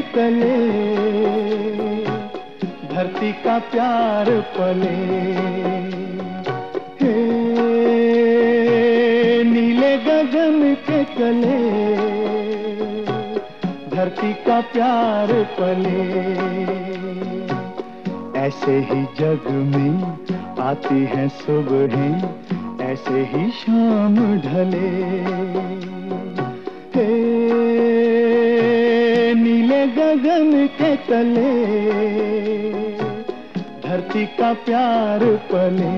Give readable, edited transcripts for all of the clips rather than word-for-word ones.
तले धरती का प्यार पले। हे नीले गगन के तले धरती का प्यार पले। ऐसे ही जग में आती हैं सुबहें, ऐसे ही शाम ढले। हे नीले गगन के तले धरती का प्यार पले।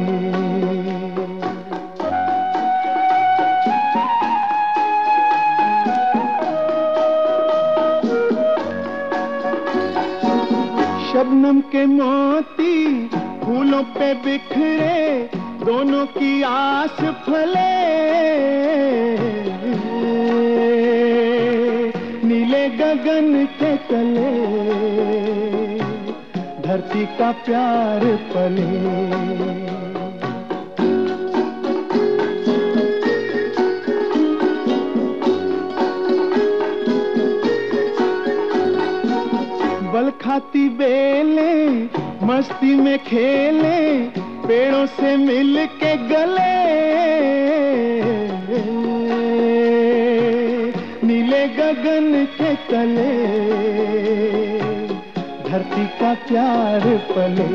शबनम के मोती फूलों पे बिखरे, दोनों की आस फले। नीले गगन के तले धरती का प्यार पले। बल खाती बेलें मस्ती में खेले, पेड़ों से मिल के गले। नीले गगन के तले धरती का प्यार पले।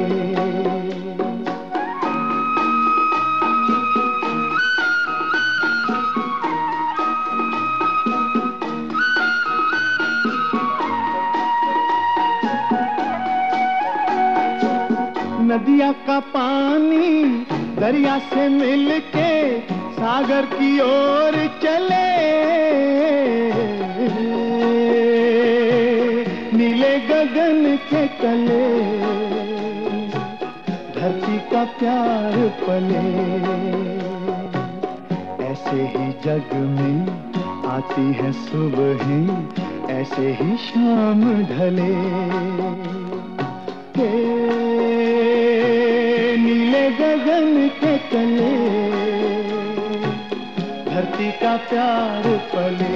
नदिया का पानी दरिया से मिलके सागर की ओर चले। नीले गगन के तले धरती का प्यार पले। ऐसे ही जग में आती है सुबहें, ऐसे ही शाम ढले। नीले गगन के तले धरती का प्यार पले।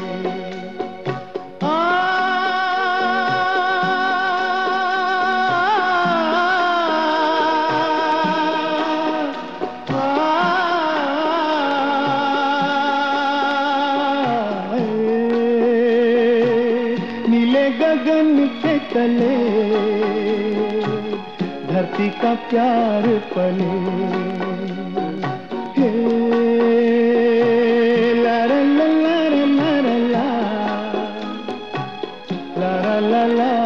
नीले गगन के तले धरती का प्यार पले। हे ला ला ला ला ला ला ला ला ला ला।